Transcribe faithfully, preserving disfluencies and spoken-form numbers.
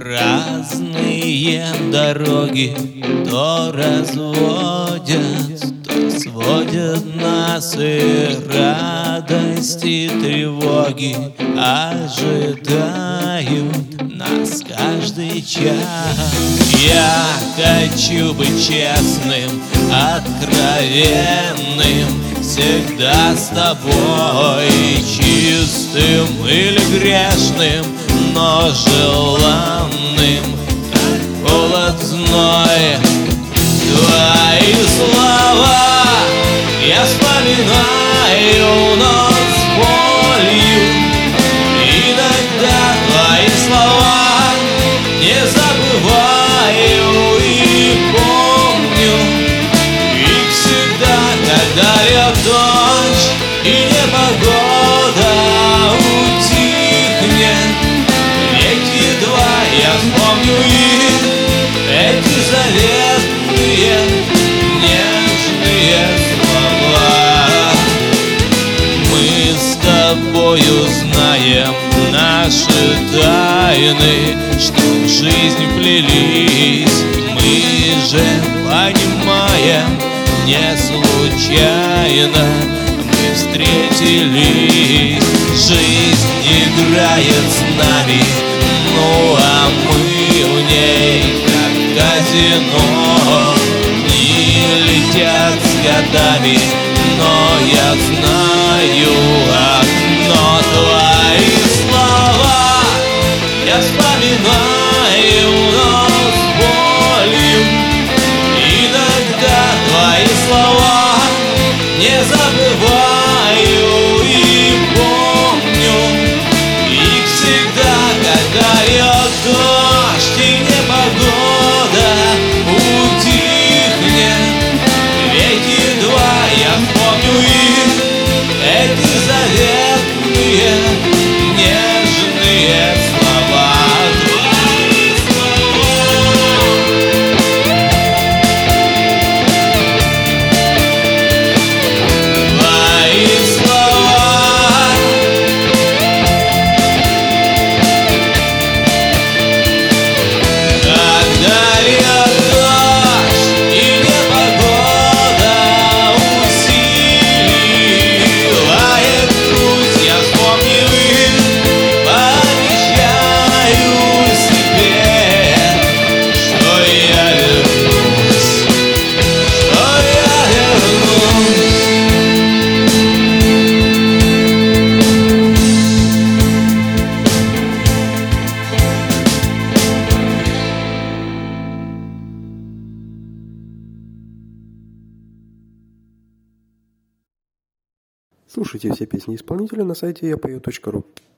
Разные дороги то разводят, то сводят нас, и радости, и тревоги ожидают нас каждый час. Я хочу быть честным, откровенным, всегда с тобой, чистым или грешным, но желанным, как холод, зной. Твои слова я вспоминаю, но с болью. Иногда твои слова не забываю и помню их всегда, когда льет дождь и непогода утихнет. Веки два я вспомню их, эти заветные нежные слова. Мы с тобою знаем наши тайны, что в жизнь плелись. Мы же понимаем, не случайно мы встретились. Жизнь играет с нами, ну а мы в ней как казино. Дни летят с годами, но я знаю одно: твои слова я вспоминаю, но с болью. Иногда твои слова не забываю и помню их всегда, когда льет дождь и непогода утихнет. Веки два я вспомню их, эти заветные нежные слова. Твои слова, когда льет дождь и непогода усиливает грусть, я вспомню их, пообещаю себе, что я вернусь, что я вернусь. Слушайте все песни исполнителя на сайте я пою точка ру.